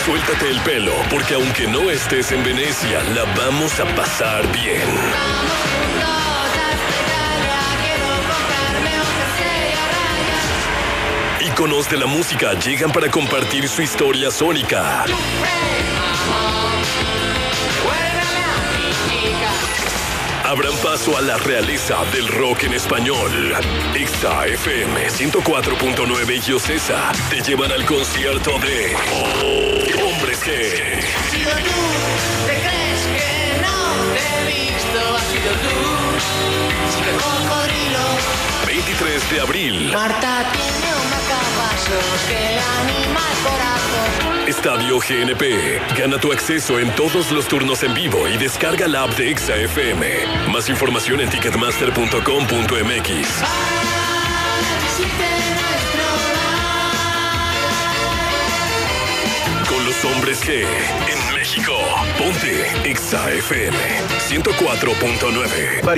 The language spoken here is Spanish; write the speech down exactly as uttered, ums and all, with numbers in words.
suéltate el pelo, porque aunque no estés en Venecia, la vamos a pasar bien. Íconos de la música llegan para compartir su historia sónica. Abran paso a la realeza del rock en español. Exa F M ciento cuatro punto nueve y Ocesa te llevan al concierto de oh, Hombres G. Ha sido tú, ¿te crees que no te he visto? Ha sido tú, chico cocodrilo. veintitrés de abril. Marta tiene un marcapasos que le anima el corazón. Estadio G N P. Gana tu acceso en todos los turnos en vivo y descarga la app de Exa F M. Más información en ticketmaster punto com punto m x. Con los Hombres G en México. Ponte Exa F M ciento cuatro punto nueve.